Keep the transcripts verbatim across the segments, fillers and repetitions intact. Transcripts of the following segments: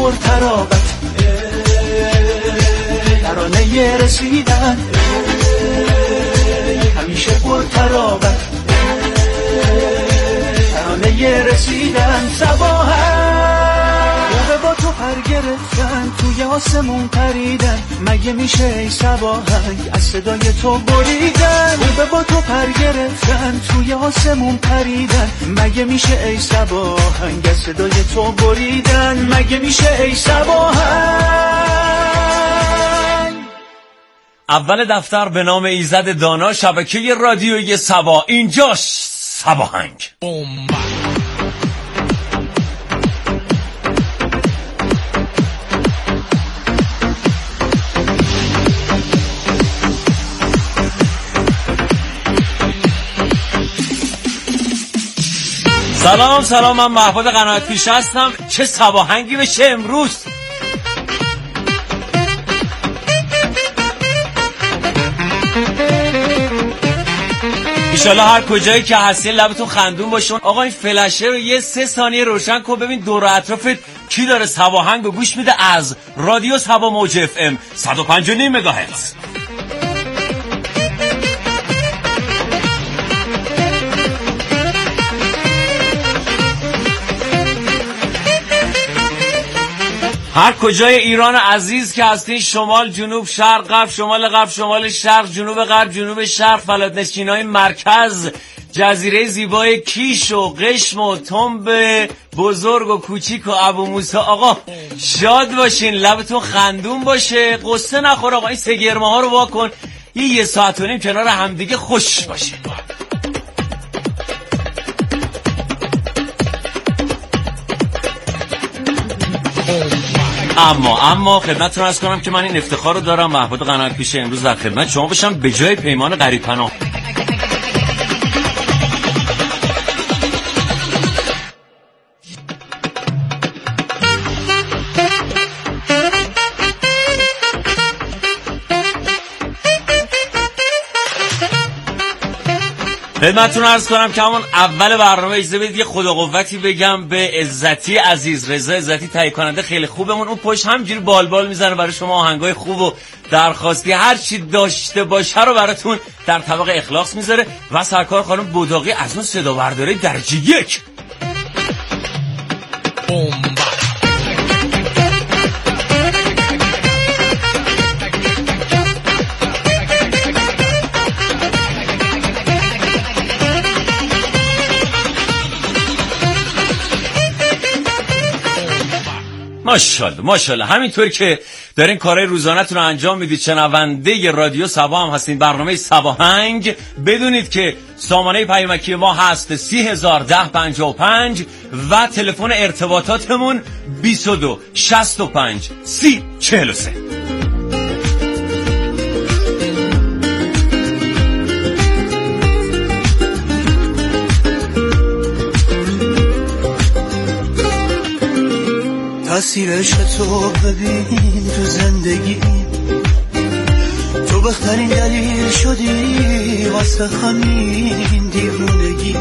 پرترابت ترانه رسیدن همیشه پرترابت ترانه رسیدن صباحن موقع با تو پر گرفتن توی آسمون پریدن مگه میشه ای صباحنگ از صدای تو بریدن موقع با تو پر گرفتن توی آسمون پریدن مگه میشه ای صباحنگ از صدای تو بریدن مگه میشه ای صباحنگ. اول دفتر به نام ایزد دانا، شبکه رادیویی سبا، اینجاش سباهنگ. سلام سلام، من محمود قناعت پیش هستم. چه سباهنگی بشه امروز. ایشالله هر کجایی که هستی لبتون خندون باشه. آقا این فلشه رو یه سه ثانیه روشن کن ببین دور و اطرافت کی داره سباهنگ رو گوش میده از رادیو سبا موج اف ام صد و پنج و نیم مگاهرتز. هر کجای ایران عزیز که هستین، شمال، جنوب، شرق، غرب، شمال، غرب، شمال، شرق، جنوب، غرب، جنوب، شرق، فلاتنشینای مرکز، جزیره زیبای کیش و قشم و تنب بزرگ و کوچیک و ابو موسی. آقا شاد باشین، لبتون خندون باشه، قصه نخور. آقا این سه گرمه ها رو واکن، یه یه ساعت و نیم کنار همدیگه خوش باشین. اما اما خدمتتون عرض کنم که من این افتخار رو دارم محمود قناعت پیش امروز در خدمت شما باشم به جای پیمان غریب پناه. خدمتتون عرض کنم که همون اول برنامه اجازه بدید یه خدا قوتی بگم به عزتی عزیز، رضا عزتی تهیه کننده خیلی خوبمون. اون پشت همجوری بال بال میزنه برای شما آهنگای خوب و درخواستی هر چی داشته باشه رو براتون در طبق اخلاص میذاره. و سرکار خانم بوداقی از اون صدا برداری درجه یک. ماشاءالله ماشاءالله. همینطور که دارین کارهای روزانه‌تون رو انجام میدید، شنونده رادیو سبا هم هستین، برنامه سباهنگ، بدونید که سامانه پیامکی ما هست سی هزار ده پنجاه و پنج و تلفن ارتباطاتمون بیست و دو شصت و پنج سی چهل و سه. تأثیر عشق تو ببین تو زندگی، تو بهترین دلیل شدی واسه همین دیوونگی.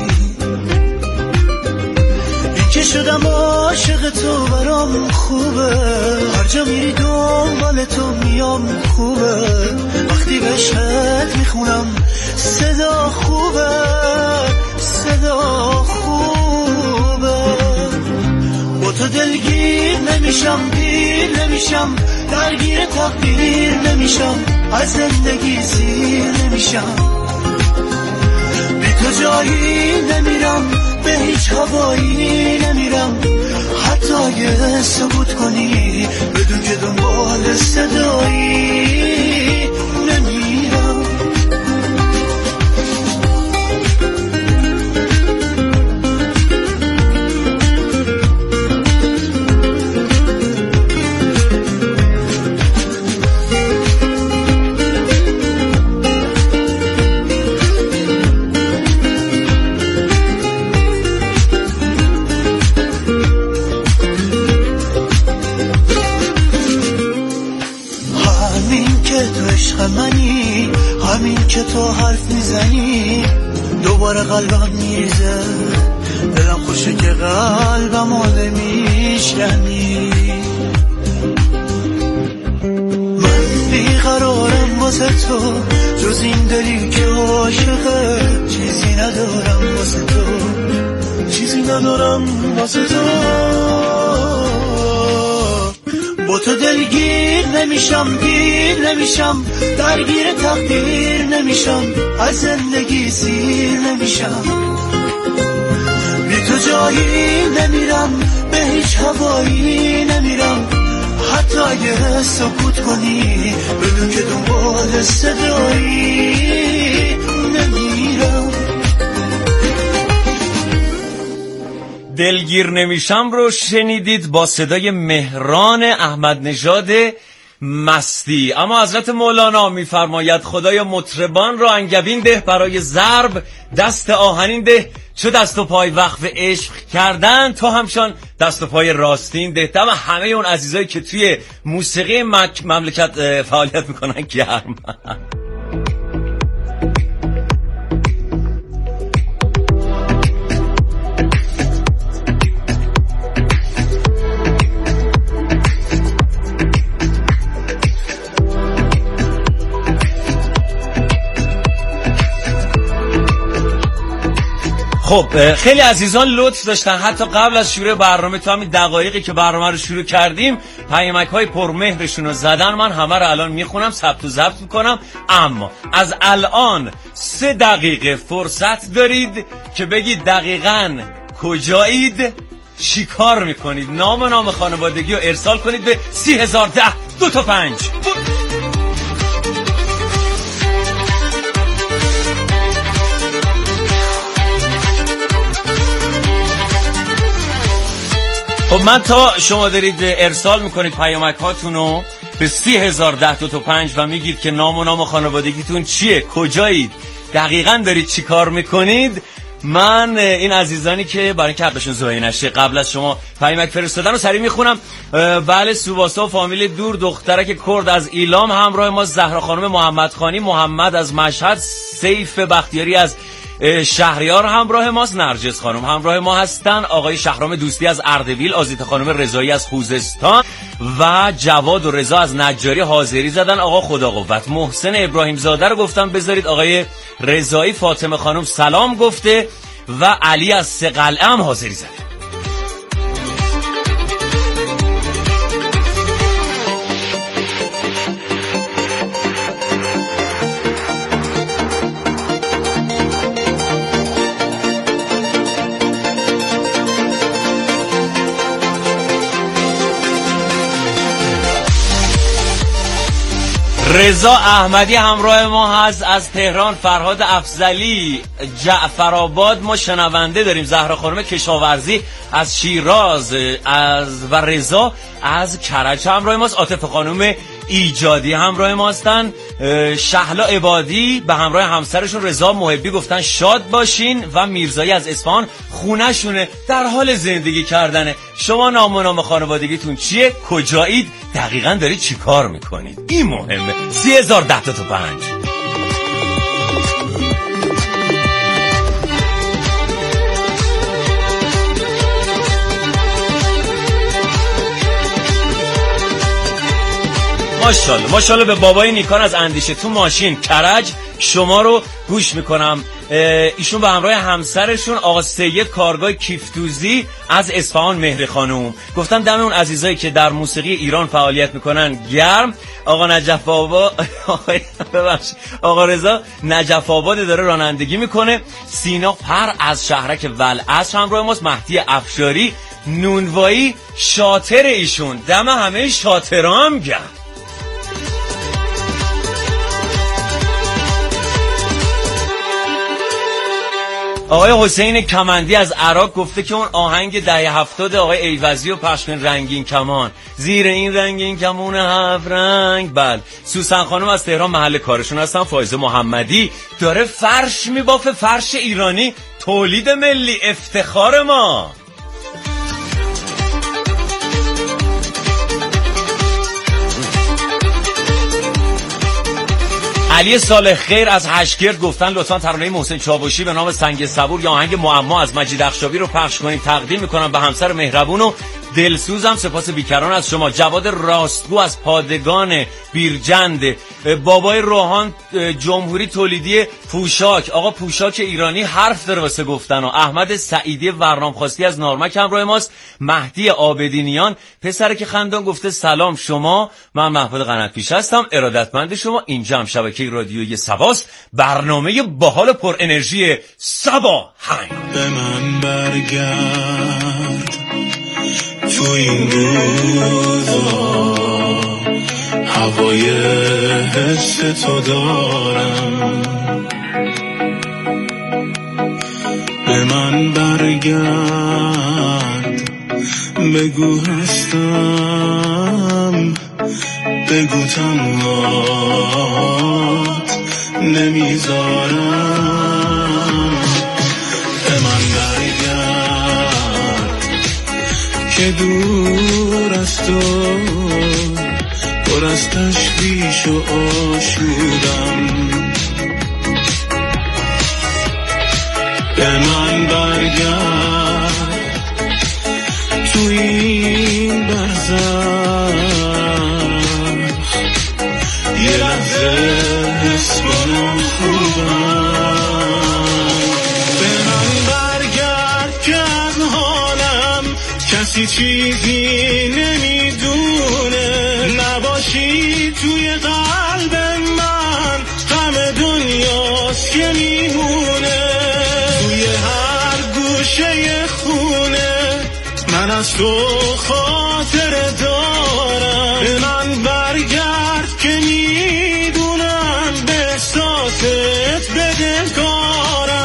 این که شدم عاشق تو برام خوبه، هر جا میری دنبال تو میام خوبه. وقتی به عشقت میخونم صدا خوبه، صدا خوبه. با تو دلگیر نمیشم، گیر نمیشم، درگیر تقدیر نمیشم، از زندگی سیر نمیشم. بی تو جایی نمیرم، به هیچ هوایی نمیرم، حتی یه ثبوت کنی بدون که دنبال صدایی نمیرم. منی همین که تو حرف میزنی دوباره قلبم میریزه، دلم خوشه که قلبم آده میشکنی. واسه تو، جز این دلی که عاشقه. چیزی ندارم واسه تو، چیزی ندارم واسه تو. با تو دلگیر نمیشم، گیر نمیشم، درگیر تقدیر نمیشم، از زندگی سیر نمیشم. بی تو جایی نمیرم، به هیچ هوایی نمیرم، حتی اگه سکوت کنی بدون که دنبال صدایی نمیرم. دلگیر نمیشم رو شنیدید با صدای مهران احمد نژاد مستی. اما حضرت مولانا میفرماید خدایا مطربان را انگبین ده، برای ضرب دست آهنین ده. چو دست و پای وقف عشق کردن، تو همشان دست و پای راستین ده. دم همه اون عزیزایی که توی موسیقی مملکت فعالیت میکنن گرم. خب خیلی عزیزان لطف داشتن حتی قبل از شروع برنامه، تو همین دقایقی که برنامه رو شروع کردیم پیامک های پرمهرشون رو زدن. من همه رو الان میخونم، ثبت و ضبط میکنم. اما از الان سه دقیقه فرصت دارید که بگید دقیقاً کجایید، چی کار میکنید. نام و نام خانوادگی رو ارسال کنید به سی هزار ده دو تا پنج. خب من تا شما دارید ارسال میکنید پیامک هاتون رو به سی هزار ده دو تا پنج و میگید که نام و نام خانوادگیتون چیه، کجایید، دقیقاً دارید چی کار میکنید، من این عزیزانی که برای اینکه حقشون ضایع نشه قبل از شما پیامک فرستادن رو سریع میخونم. بله، سوباسا و فامیل دور، دخترک کرد از ایلام همراه ما، زهرا خانم محمدخانی، محمد از مشهد، سیف بختیاری از شهریار همراه ماست، نرجس خانم همراه ما هستن، آقای شهرام دوستی از اردبیل، آزیتا خانم رضایی از خوزستان و جواد و رضا از نجاری حاضری زدن. آقا خدا قوت. محسن ابراهیم زاده رو گفتم بذارید. آقای رضایی، فاطمه خانم سلام گفته و علی از سقلعه هم حاضری زده. رضا احمدی همراه ما هست از تهران، فرهاد افضلی جعفرآباد ما شنونده داریم، زهرا خانم کشاورزی از شیراز از و رضا از کرج همراه ماست، عاطفه خانم ایجادی همراه ما هستن، شهلا عبادی به همراه همسرشون رضا محبی گفتن شاد باشین و میرزایی از اصفهان خونه شونه در حال زندگی کردنه. شما نام و نام خانوادگیتون چیه، کجایید، دقیقاً دارید چی کار میکنید، این مهمه. سی هزار ده تا پنج. ماشاءالله ماشاءالله به بابای نیکان از اندیشه تو ماشین کرج شما رو گوش میکنم. ایشون به همراه همسرشون آقا سید کارگاه کیفتوزی از اصفهان مهر خانوم گفتن دم اون عزیزایی که در موسیقی ایران فعالیت میکنن گرم. آقا نجف آباد ببخشید آقا رضا نجف آباد داره رانندگی میکنه. سینا پر از شهرک ولعصر همراه ماست. مهدی افشاری نونوایی شاطر ایشون دم همه شاطرام گرم. آقای حسین کمندی از عراق گفته که اون آهنگ دهه هفتاد آقای ایوزی رو پخش کن، رنگین کمان زیر این رنگین کمون هفت رنگ. بله، سوسن خانم از تهران محل کارشون هستن. فایزه محمدی داره فرش میبافه، فرش ایرانی، تولید ملی، افتخار ما. علی صالح خیر از هشگرد گفتن لطفاً ترانه محسن چاوشی به نام سنگ صبور یا آهنگ معما از مجید اخشابی رو پخش کنید. تقدیم میکنم به همسر مهربون و دلسوزم، سپاس بیکران از شما. جواد راستگو از پادگان بیرجند، بابای روحان جمهوری تولیدی پوشاک، آقا پوشاک ایرانی حرف داره واسه گفتن. و احمد سعیدی ورنام خواستی از نارمک همراه ماست. مهدی آبدینیان پسر که خندان گفته سلام شما، من محمود قنات پیش هستم، ارادتمند شما. اینجا هم شبکه رادیویی سباست، برنامه باحال پر انرژی سبا هنگ. به من برگرد تو این روزا، هوای حس تو دارم. به من برگرد بگو هستم، بگو تنهات نمیذارم. به من برگرد که دور از تو پر از تشویش و آشودم. به من برگرد تو این برزخ، یه لحظه حس کنم خوبم. به من برگرد که از حالم کسی چیزی نمیدونه، نباشی توی قلب من غم دنیاست که میمونه. توی هر گوشه خونه من از تو خاطر دارم. به من برگرد که میدونم به احساست بدهکارم.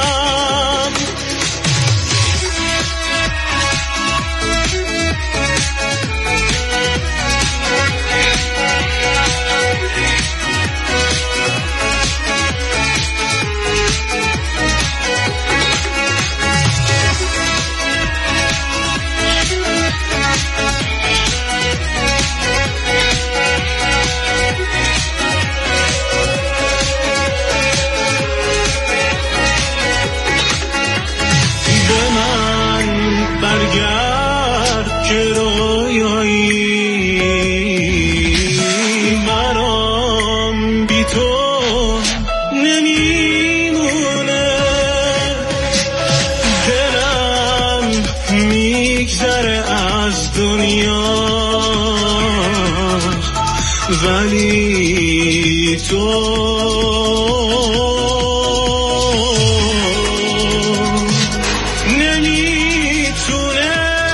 ولی تو نمیتونه.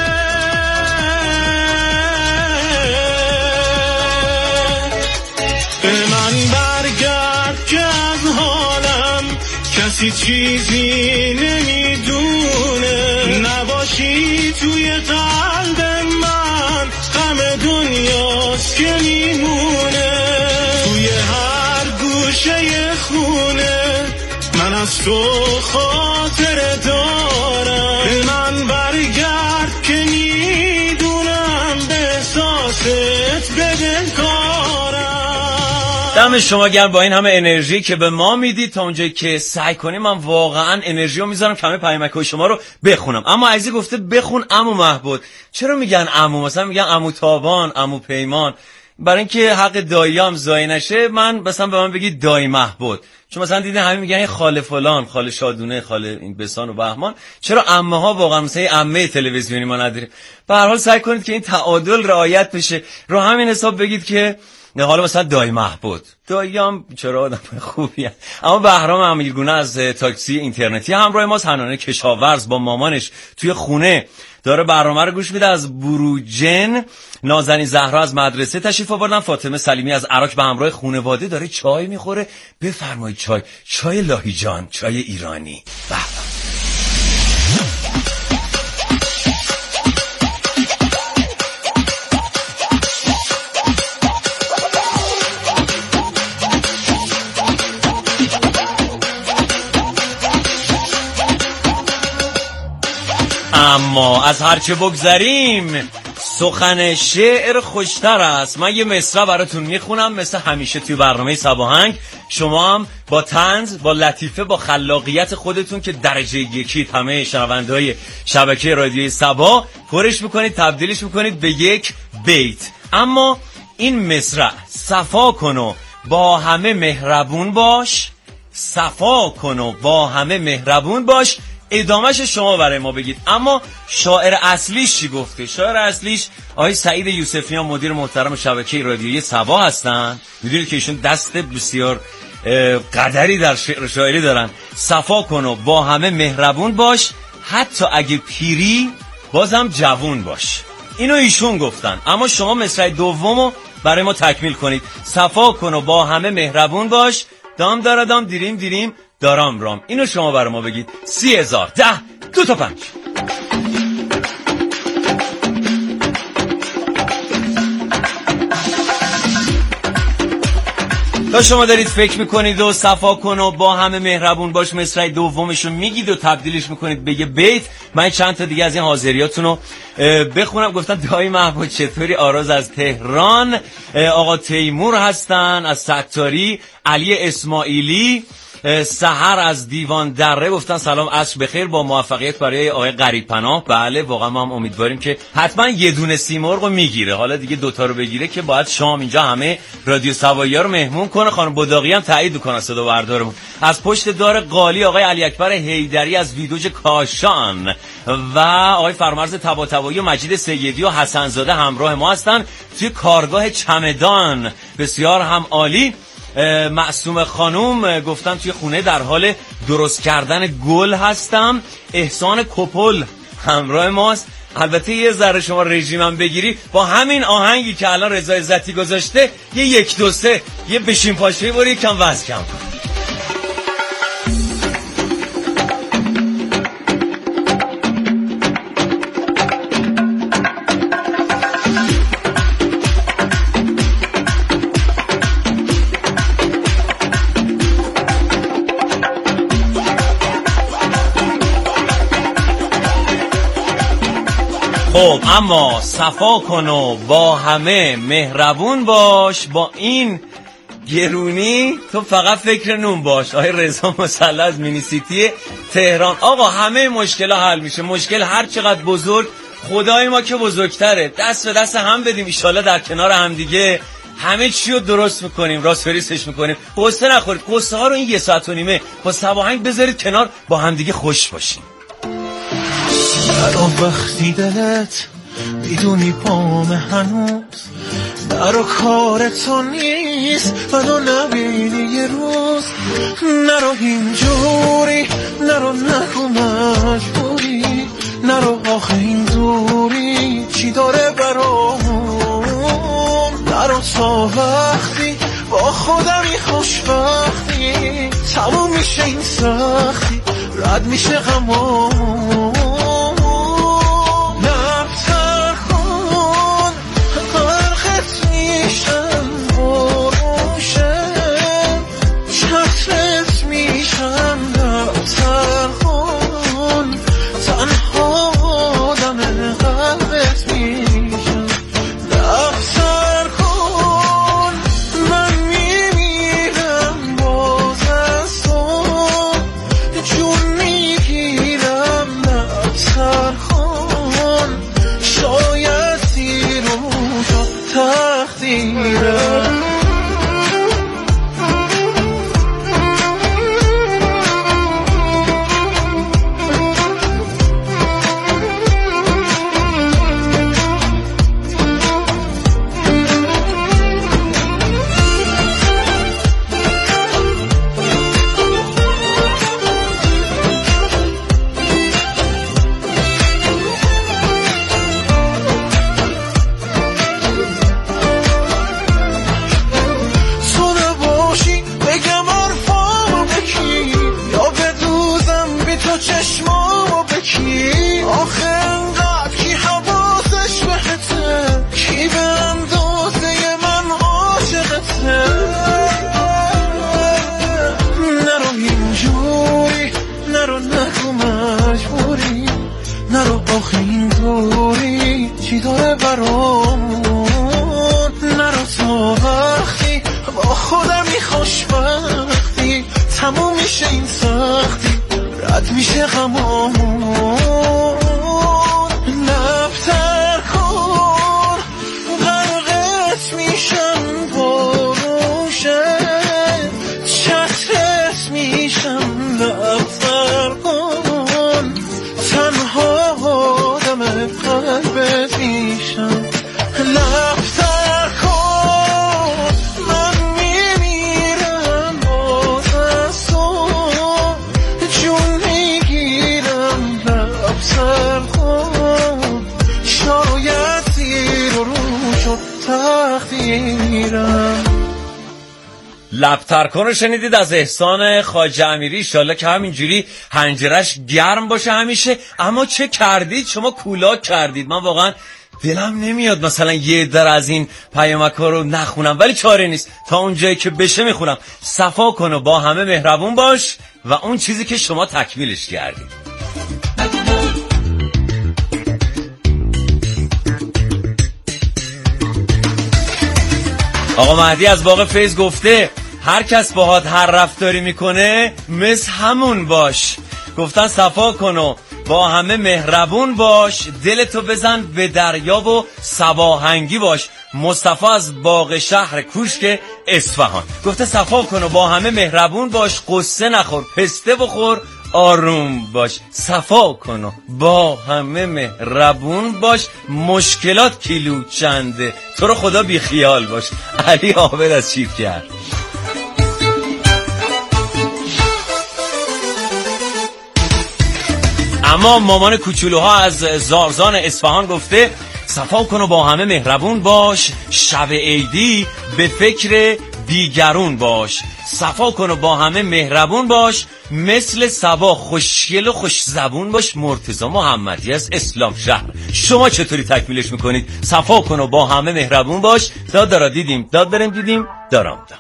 به من برگرد که از حالم کسی چیزی نمیدونه، نباشی توی قلب من غم دنیاست که میمونه. توی هر گوشه خونه من از تو خاطر دارم. به من برگرد که میدونم به احساست بدهکارم. دم شما گرم با این همه انرژی که به ما میدید. تا اونجایی که سعی کنیم من واقعا انرژی رو میذارم کمه پیامک‌های شما رو بخونم. اما عزیزی گفته بخون عمو محبود. چرا میگن عمو؟ مثلا میگن عمو تابان، عمو پیمان، برای اینکه حق دایی هم ضایع نشه. من مثلا به من بگید دایی محبود، چون مثلا دیدین همین میگن خاله فلان، خاله شادونه، خاله این بسان و بهمان. چرا عمه ها واقعا مثلا عمه تلویزیونی ما نداریم؟ به هر حال سعی کنید که این تعادل رعایت بشه. رو همین حساب بگید که نه حالا مثلا دایی محبود، دایی هم چرا آدم خوبیه. اما بهرام امیرگونه از تاکسی اینترنتی همراه ماست. حنانه کشاورز با مامانش توی خونه داره برنامه رو گوش میده از بروجن. نازنین زهرا از مدرسه تشریف آوردن. فاطمه سلیمی از عراق به همراه خانواده داره چای میخوره. بفرمایید چای، چای لاهیجان، چای ایرانی. به اما از هرچه بگذریم سخن شعر خوشتر است. من یه مصرع براتون میخونم مثل همیشه توی برنامه صباهنگ. شما هم با طنز، با لطیفه، با خلاقیت خودتون که درجه یکی همه شنونده‌های شبکه رادیوی صبا پرش میکنید، تبدیلش میکنید به یک بیت. اما این مصرع صفا کن و با همه مهربون باش، صفا کن و با همه مهربون باش، ادامهش شما برای ما بگید. اما شاعر اصلیش چی گفته؟ شاعر اصلیش آقای سعید یوسفیان، مدیر محترم شبکه رادیویی صبا هستن. میدونید که ایشون دست بسیار قدری در شعر شاعری دارن. صفا کن و با همه مهربون باش، حتی اگه پیری بازم جوون باش. اینو ایشون گفتن. اما شما مصرع دومو برای ما تکمیل کنید. صفا کن و با همه مهربون باش، دام دارادام دیریم دیریم دارام رام. اینو شما برای ما بگید. سی هزار ده دو تا پنج. تا شما دارید فکر میکنید و صفا کن و با همه مهربون باش مصرع دومشو میگید و تبدیلش میکنید به یه بیت، من چند تا دیگه از این حاضریاتون رو بخونم. گفتن دایی محمود چطوری؟ آراز از تهران، آقا تیمور هستن از ستاری، علی اسماعیلی، سحر از دیوان دره گفتن سلام عصر بخیر، با موفقیت برای آقای غریب پناه. بله واقعا ما هم امیدواریم که حتما یه دونه سیمرغ رو میگیره. حالا دیگه دوتا رو بگیره که باید شام اینجا همه رادیو سوایی ها رو مهمون کنه. خانم بداقی هم تایید کنه صدا بردارمون. از پشت دار قالی آقای علی اکبر حیدری از ویدوج کاشان و آقای فرمرز طباطبایی و مجید سیدی و حسن زاده همراه ما هستن توی کارگاه چمدان. بسیار هم عالی. معصوم خانوم گفتن توی خونه در حال درست کردن گل هستم. احسان کپل همراه ماست. البته یه ذره شما رژیمم بگیری با همین آهنگی که الان رضا عزتی گذاشته یه یک دو سه یه بشین پاشوی برو یکم وزن کم کن. خب اما صفا کن و با همه مهربون باش، با این گرونی تو فقط فکر نون باش. آقای رضا مسلح از مینی سیتی تهران. آقا همه مشکل ها حل میشه. مشکل هر چقدر بزرگ، خدای ما که بزرگتره. دست به دست هم بدیم ایشالله در کنار هم دیگه همه چی رو درست میکنیم، راست فریسش میکنیم. قصه نخورید. قصه ها رو این یه ساعت و نیمه با صباهنگ بذارید کنار، با هم دیگه خوش باشیم. برا وقتی دلت میدونی پام هنوز برا کار تو نیست منو نبینی یه روز، نرو اینجوری، نرو نگو مجبوری، نرو آخه این دوری چی داره برامون، نرو تا وقتی با خودمی خوشبختی تموم میشه این سختی، رد میشه غمامون. چی داره برامون نرو تا وقتی با خودمی خوشبختی تموم میشه این سختی رد میشه غمامون نبتر کن غرقت میشم باروشه چترت میشم لبتر کن تنها آدم قلبت میشم لبتر کن من میمیرم باز از تو جون میگیرم لبتر کن شاید زیر و رو شد تقدیرم. لبتر کن رو شنیدید از احسان خواجه امیری. ایشالله که همینجوری حنجرش گرم باشه همیشه. اما چه کردید شما؟ کولاک کردید. من واقعا دلم نمیاد مثلا یه در از این پیامک‌ها رو نخونم، ولی چاره نیست، تا اون جایی که بشه میخونم. صفا کن و با همه مهربون باش و اون چیزی که شما تکمیلش کردید. آقا مهدی از باغ فیض گفته هر کس باهات هر رفتاری میکنه مثل همون باش. گفتن صفا کن و با همه مهربون باش، دلتو بزن به دریا و صباهنگی باش. مصطفی از باغ شهر کوشک اصفهان گفته صفا کن و با همه مهربون باش، قصه نخور، پسته بخور، آروم باش. صفا کن و با همه مهربون باش، مشکلات کیلو چنده، تو رو خدا بی خیال باش. علی عابد از چیپ کرد. اما مامان کوچولوها از زارزان اصفهان گفته صفا کن و با همه مهربون باش، شب عیدی به فکر دیگرون باش. صفا کن و با همه مهربون باش، مثل صبا خوشگل و خوش زبون باش. مرتضی محمدی از اسلام شهر. شما چطوری تکمیلش میکنید؟ صفا کن و با همه مهربون باش. داد دارا دیدیم، داد بریم دیدیم، دارم دارم.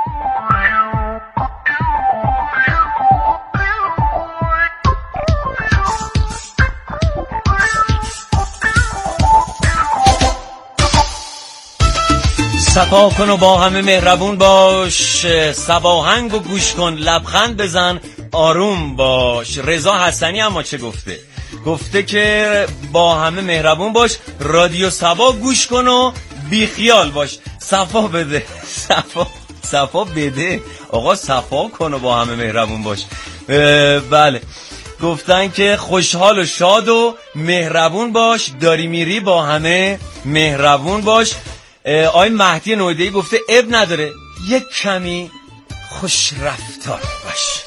صفا کن و با همه مهربون باش، صباهنگ و گوش کن، لبخند بزن، آروم باش. رضا حسنی اما چه گفته؟ گفته که با همه مهربون باش، رادیو صبا گوش کن و بیخیال باش. صفا بده، صفا صفا بده آقا، صفا کن و با همه مهربون باش. بله گفتن که خوشحال و شاد و مهربون باش، داری میری با همه مهربون باش. آقای مهدی نویده‌ای گفته اب نداره، یک کمی خوش رفتار باش.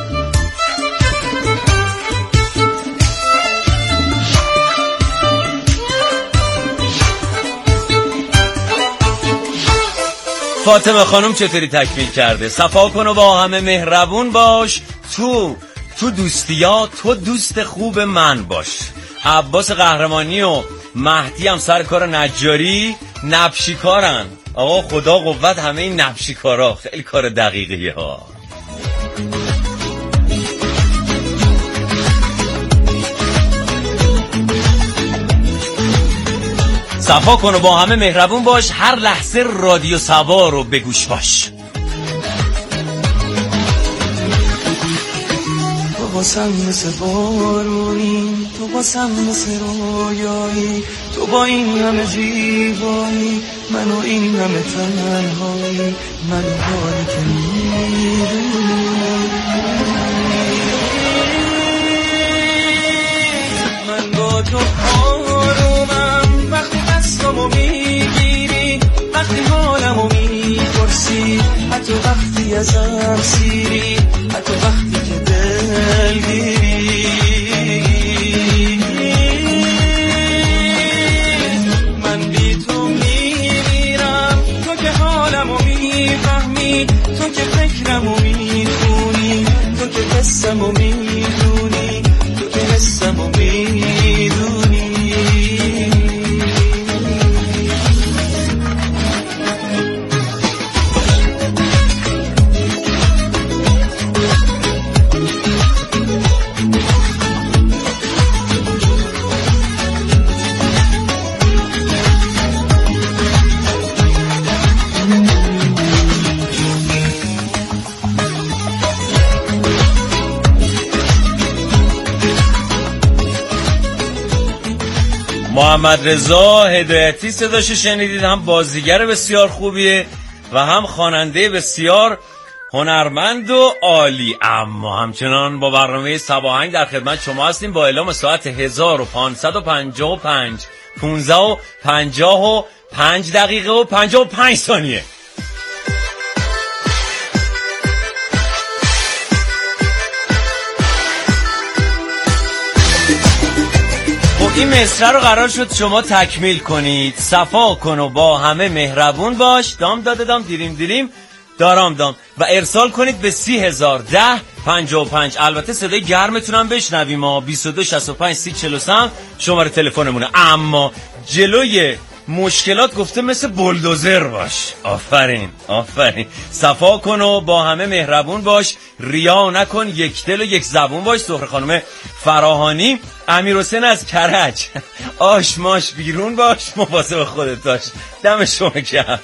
فاطمه خانم چطوری تکمیل کرده؟ صفا کن و با همه مهربون باش، تو تو دوستیا تو دوست خوب من باش. عباس قهرمانی و مهدی هم سر کار نجاری نبشی کارن. آقا خدا قوت همه این نبشی کارا، خیلی کار دقیقیه ها. صفا کن و با همه مهربون باش، هر لحظه رادیو صبا رو به گوش باش. تو باسم مثل بارونی، تو باسم مثل رویایی، تو با این همه زیبایی، من و این همه تنهایی، من حالی که میدونی من با تو آرومم، وقتی دستامو میگیری، وقتی حالمو میپرسی، حتی وقتی ازم سیری، حتی وقتی که دلگیری. من بی تو میمیرم، تو که حالمو میفهمی، تو که فکرمو میخونی، تو که حسمو میدونی، تو که حسمو میدونی. محمد رضا هدایتی صداشو شنیدید، هم بازیگر بسیار خوبیه و هم خواننده بسیار هنرمند و عالی. اما همچنان با برنامه سباهنگ در خدمت شما هستیم با اعلام ساعت هزار و پانصد و پنجاه و پنج پانزده و پنجاه و پنج دقیقه و پنجاه و پنج ثانیه. این مصرع رو قرار شد شما تکمیل کنید. صفا کن و با همه مهربون باش، دام داده دام دیریم دیریم دارام دام، و ارسال کنید به سی هزار ده پنجاه و پنج. البته صدای گرمتونم بشنویم ما. بیست و دو شصت و پنج سی چهل و سه شماره تلفنمونه. اما جلوی مشکلات گفته مثل بولدوزر باش. آفرین آفرین. صفا کن و با همه مهربون باش، ریا نکن، یک دل و یک زبون باش. سهر خانم فراهانی. امیر حسین از کرج. آش ماش بیرون باش، مواظب خودت باش. دم شما گرم.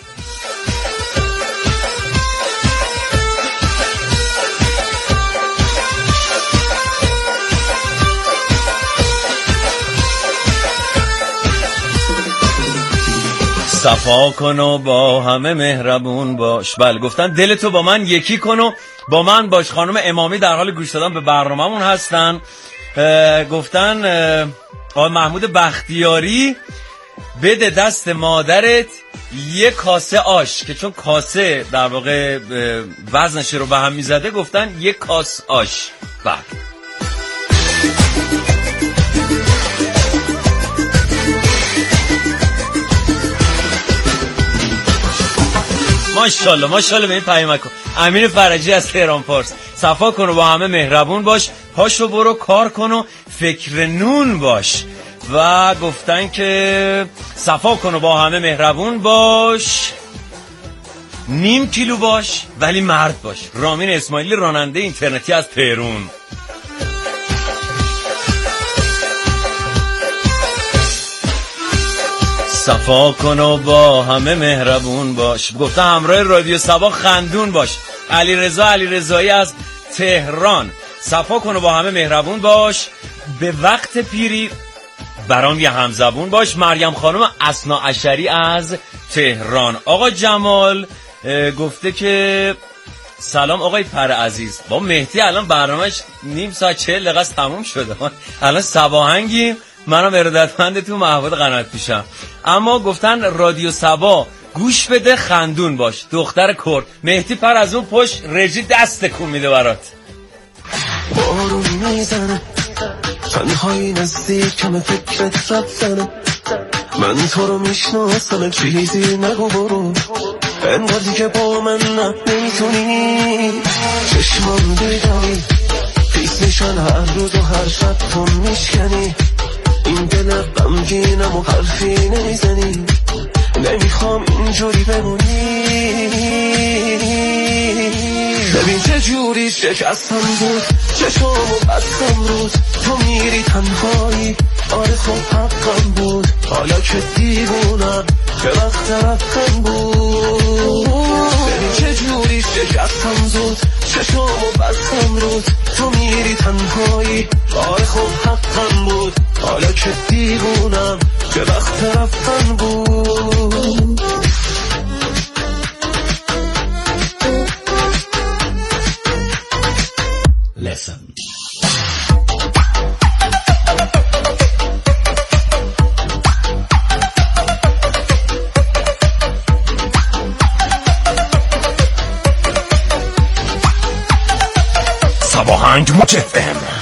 صفا کن و با همه مهربون باش. بله گفتن دلتو با من یکی کن و با من باش. خانم امامی در حال گوش دادن به برنامه‌مون هستن. گفتن آقای محمود بختیاری بده دست مادرت یک کاسه آش، که چون کاسه در واقع وزنش رو به هم میزده گفتن یک کاس آش. بله ماشاءالله ماشاءالله به این پیامک. امین فرجی از تهران پارس. صفا کن و با همه مهربون باش، پاشو برو کار کن و فکر نون باش. و گفتن که صفا کن و با همه مهربون باش، نیم کیلو باش ولی مرد باش. رامین اسماعیلی راننده اینترنتی از پیرون. صفا کن و با همه مهربون باش. گفته همراه رادیو صبا خندون باش. علی رضا علی رضایی از تهران. صفا کن و با همه مهربون باش، به وقت پیری برام یه همزبون باش. مریم خانم اسنا عشری از تهران. آقا جمال گفته که سلام آقای پر عزیز. با مهدی الان برنامهش نیم ساعت چهل دقیقه تموم شده، الان سباهنگیم. منم ارادتمندتون محمود قنات پیشم. اما گفتن رادیو صبا گوش بده خندون باش. دختر کرد. مهدی پر از اون پشت رژی دست تکون میده برات. بارون میزنه تنهایی نزدیکم فکرت رفتنه، من تو رو میشناسم چیزی نگو برو، انگار دیگه با من نه نمیتونی. چشمام بیداری پیس میشن هر روز و هر شب تو میشکنی، این دل غمگینم و حرفی نمیزنی، نمیخوام اینجوری بمونی. ببین چه جوری شکستم بود، چشمامو بستم رود، تو میری تنهایی، آره خب حقم بود، حالا که دیوونم که وقت رفتم بود. ببین چه جوری شکستم زود، چشمامو بستم رود، تو میری تنهایی، آره خب حقم بود، حالا که دیوونم که وقت رفتن بود. Listen. سباهنگ مجفم.